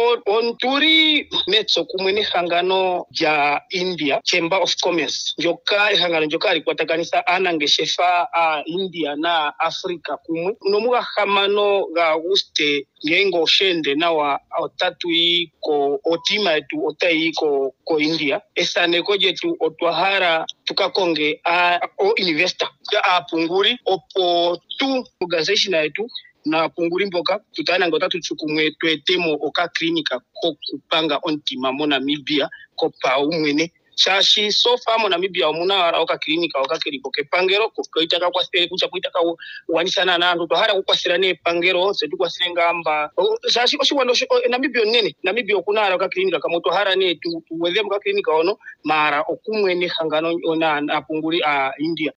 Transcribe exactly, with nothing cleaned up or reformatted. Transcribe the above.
on turi netso kumwe n'ihangano rya India Chamber of Commerce njoka ihangano njoka rikwatakanisa anangeshefa a India na Africa kumwe nomuga hamano ga Auguste ngengo shende nawa otatu iko otima yetu otai ko ko India esane ko jetu otwahara tukakonge a o investor a punguri opo tu organization yetu na punguri mboka tutana ngota tuchukumwe twetemo oka klinika ko kupanga ontima mo Namibia ko pa umwene shashi sofa mo Namibia omuna ara oka klinika oka keliko ke pangero ko koitaka kwa sere kucha kuitaka wanisana na ndo hara ku kwasira ne pangero setu kwasire ngamba shashi ko shiwando Namibia nene Namibia kuna ara oka klinika kamoto hara ne tu weze mo ka klinika ono mara okumwene hangano ona apunguri a India